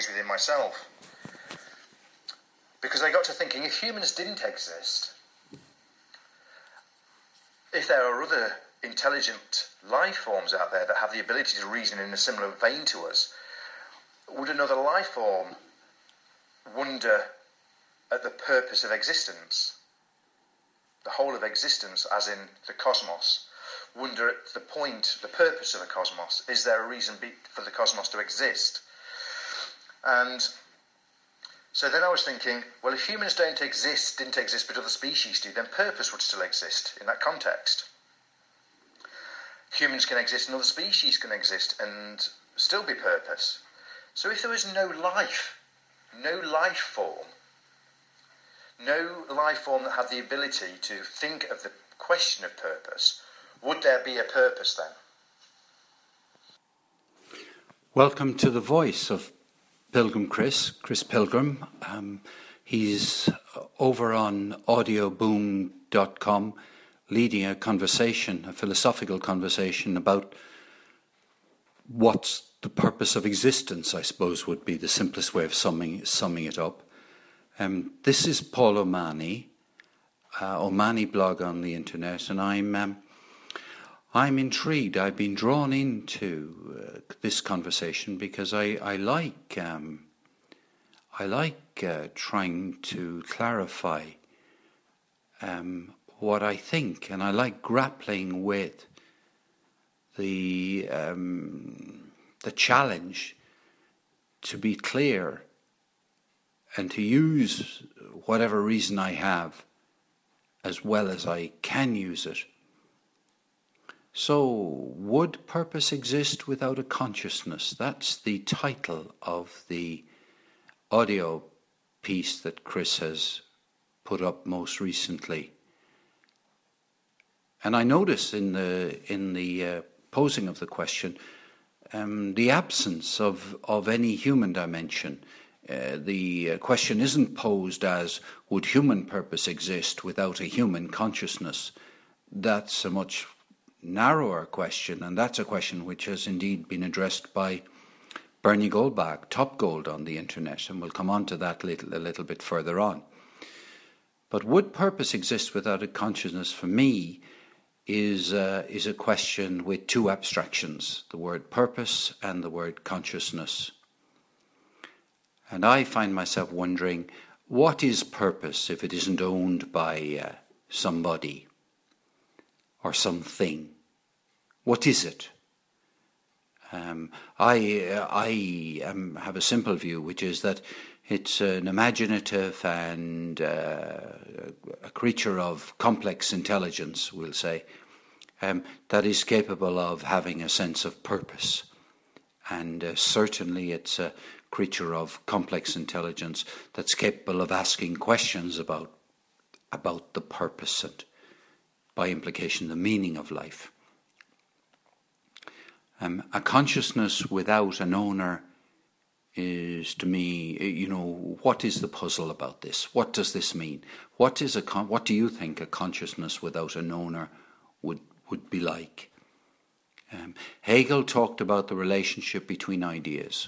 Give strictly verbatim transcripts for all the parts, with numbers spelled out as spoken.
within myself. Because I got to thinking, if humans didn't exist, if there are other intelligent life forms out there that have the ability to reason in a similar vein to us, would another life form wonder at the purpose of existence? The whole of existence, as in the cosmos. Wonder at the point, the purpose of the cosmos. Is there a reason be, for the cosmos to exist? And so then I was thinking, well, if humans don't exist, didn't exist, but other species do, then purpose would still exist in that context. Humans can exist and other species can exist and still be purpose. So if there was no life, no life form, no life form that had the ability to think of the question of purpose, would there be a purpose then? Welcome to the voice of Pilgrim Chris, Chris Pilgrim. Um, he's over on audio boom dot com leading a conversation, a philosophical conversation about what's the purpose of existence, I suppose would be the simplest way of summing, summing it up. Um, this is Paul O'Mahony, uh, O'Mahony blog on the internet, and I'm um, I'm intrigued. I've been drawn into uh, this conversation because I I like um, I like uh, trying to clarify um, what I think, and I like grappling with the um, the challenge to be clear and to use whatever reason I have as well as I can use it. So, would purpose exist without a consciousness? That's the title of the audio piece that Chris has put up most recently. And I notice in the in the uh, posing of the question um, the absence of, of any human dimension. Uh, the question isn't posed as, would human purpose exist without a human consciousness? That's a much narrower question, and that's a question which has indeed been addressed by Bernie Goldbach, Top Gold on the internet, and we'll come on to that little, a little bit further on. But would purpose exist without a consciousness, for me, is, uh, is a question with two abstractions, the word purpose and the word consciousness. And I find myself wondering, what is purpose if it isn't owned by uh, somebody or something? What is it? Um, I uh, I um, have a simple view, which is that it's an imaginative and uh, a creature of complex intelligence, we'll say, um, that is capable of having a sense of purpose. And uh, certainly it's a creature of complex intelligence that's capable of asking questions about about the purpose and, by implication, the meaning of life. Um, a consciousness without an owner is, to me, you know, what is the puzzle about this? What does this mean? What is a con- what do you think a consciousness without an owner would would be like? Um, Hegel talked about the relationship between ideas.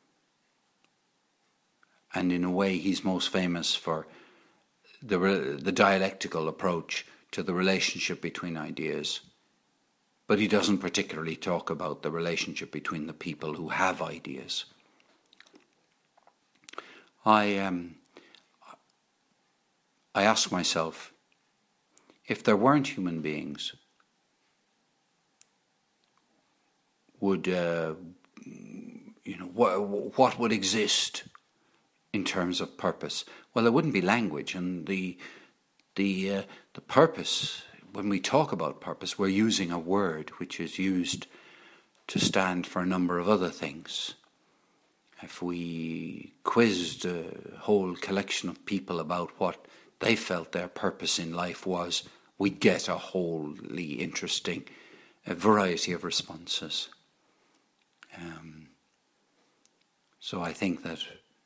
And in a way, he's most famous for the the dialectical approach to the relationship between ideas. But he doesn't particularly talk about the relationship between the people who have ideas. I um, I ask myself, if there weren't human beings, would uh, you know what what would exist in terms of purpose? Well, there wouldn't be language, and the the uh, the purpose. When we talk about purpose, we're using a word which is used to stand for a number of other things. If we quizzed a whole collection of people about what they felt their purpose in life was, we'd get a wholly interesting a variety of responses. Um, so I think that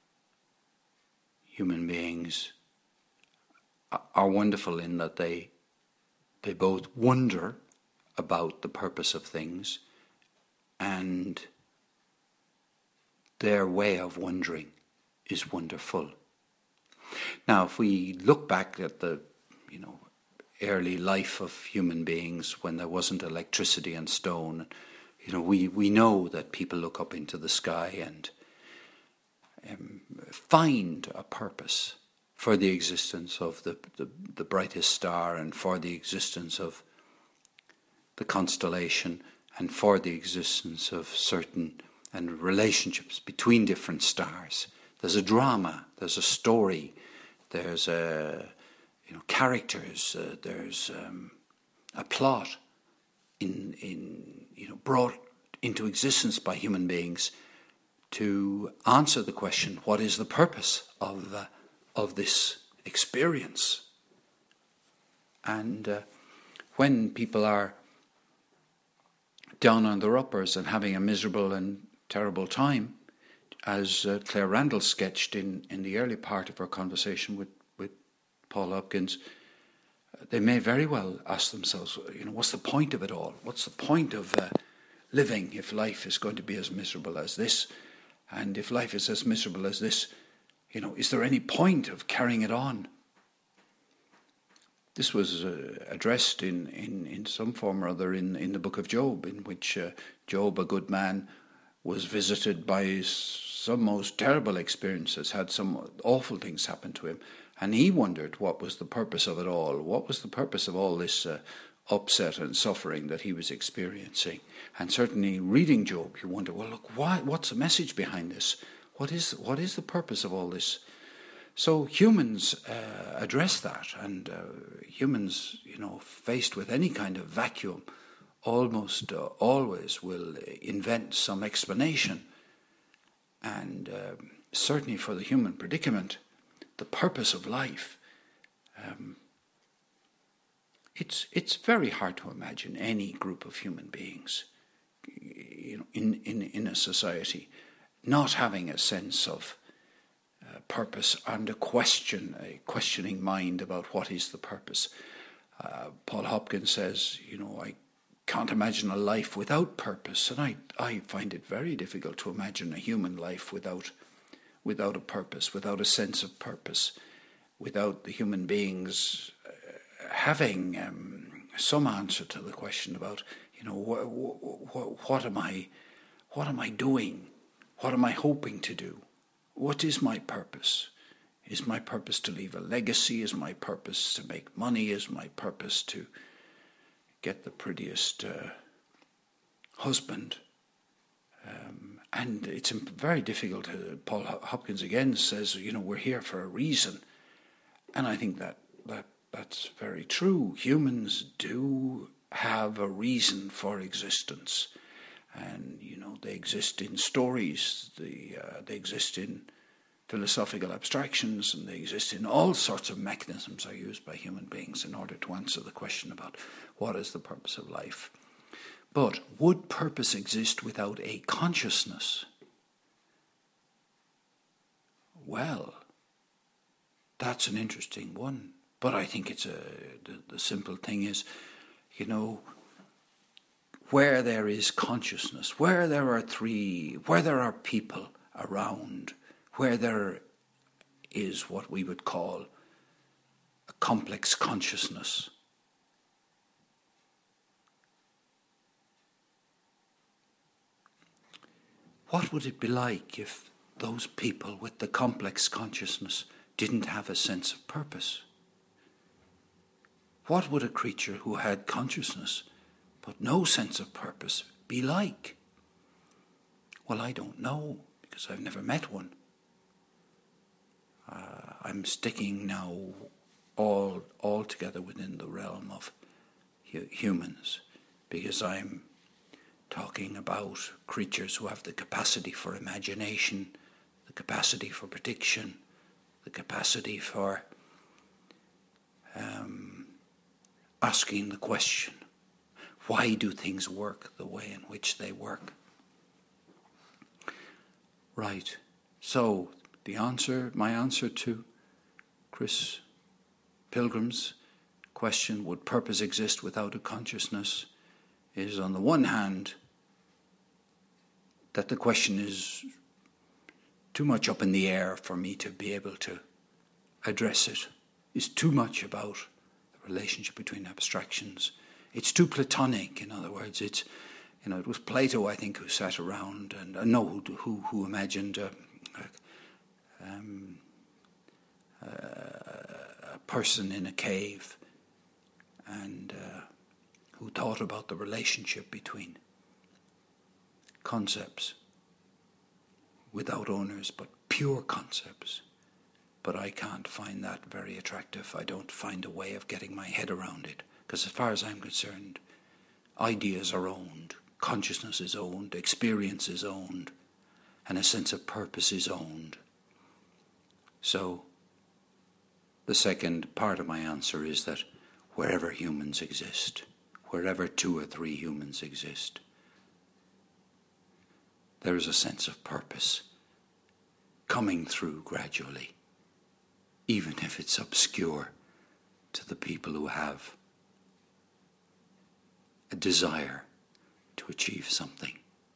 human beings are wonderful in that they They both wonder about the purpose of things and their way of wondering is wonderful. Now, if we look back at the, you know, early life of human beings when there wasn't electricity and stone, you know, we, we know that people look up into the sky and um, find a purpose for the existence of the, the, the brightest star and for the existence of the constellation and for the existence of certain and relationships between different stars. There's a drama, there's a story, there's a, you know, characters, uh, there's um, a plot in, in, you know, brought into existence by human beings to answer the question, what is the purpose of uh, of this experience? And uh, when people are down on their uppers and having a miserable and terrible time, as uh, Claire Randall sketched in, in the early part of her conversation with, with Paul Hopkins, uh, they may very well ask themselves, you know, what's the point of it all? What's the point of uh, living if life is going to be as miserable as this? And if life is as miserable as this, you know, is there any point of carrying it on? This was uh, addressed in, in, in some form or other in, in the book of Job, in which uh, Job, a good man, was visited by some most terrible experiences, had some awful things happen to him, and he wondered what was the purpose of it all. What was the purpose of all this uh, upset and suffering that he was experiencing? And certainly reading Job, you wonder, well, look, why, what's the message behind this? What is what is the purpose of all this? So humans uh, address that, and uh, humans, you know, faced with any kind of vacuum, almost uh, always will invent some explanation. And uh, certainly for the human predicament, the purpose of life, um, it's it's very hard to imagine any group of human beings, you know, in in, in a society, not having a sense of uh, purpose and a question, a questioning mind about what is the purpose. Uh, Paul Hopkins says, you know, I can't imagine a life without purpose, and I, I find it very difficult to imagine a human life without without a purpose, without a sense of purpose, without the human beings uh, having um, some answer to the question about, you know, wh- wh- wh- what am I, what am I doing? What am I hoping to do? What is my purpose? Is my purpose to leave a legacy? Is my purpose to make money? Is my purpose to get the prettiest uh, husband? Um, and it's very difficult. To, Paul Hopkins again says, you know, we're here for a reason. And I think that, that that's very true. Humans do have a reason for existence. And, you know, they exist in stories, they, uh, they exist in philosophical abstractions, and they exist in all sorts of mechanisms are used by human beings in order to answer the question about what is the purpose of life. But would purpose exist without a consciousness? Well, that's an interesting one. But I think it's a the, the simple thing is, you know, where there is consciousness, where there are three, where there are people around, where there is what we would call a complex consciousness, what would it be like if those people with the complex consciousness didn't have a sense of purpose? What would a creature who had consciousness but no sense of purpose be like? Well, I don't know, because I've never met one. Uh, I'm sticking now all altogether within the realm of hu- humans, because I'm talking about creatures who have the capacity for imagination, the capacity for prediction, the capacity for um, asking the question, why do things work the way in which they work? Right. So the answer, my answer to Chris Pilgrim's question, would purpose exist without a consciousness, is on the one hand that the question is too much up in the air for me to be able to address it. It's too much about the relationship between abstractions. It's too Platonic, in other words. It's, you know, it was Plato, I think, who sat around and uh, no, who who, who imagined a, a, um, a person in a cave and uh, who thought about the relationship between concepts without owners, but pure concepts. But I can't find that very attractive. I don't find a way of getting my head around it. Because as far as I'm concerned, ideas are owned, consciousness is owned, experience is owned, and a sense of purpose is owned. So, the second part of my answer is that wherever humans exist, wherever two or three humans exist, there is a sense of purpose coming through gradually, even if it's obscure to the people who have a desire to achieve something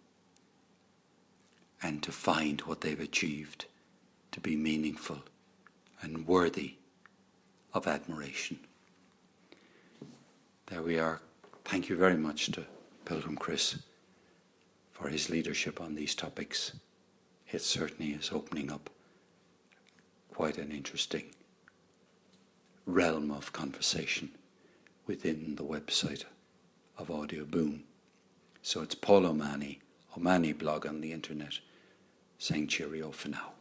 and to find what they've achieved to be meaningful and worthy of admiration. There we are. Thank you very much to Pilgrim Chris for his leadership on these topics. It certainly is opening up quite an interesting realm of conversation within the website of Audio Boom. So it's Paul O'Mahony, O'Mahony blog on the internet, saying cheerio for now.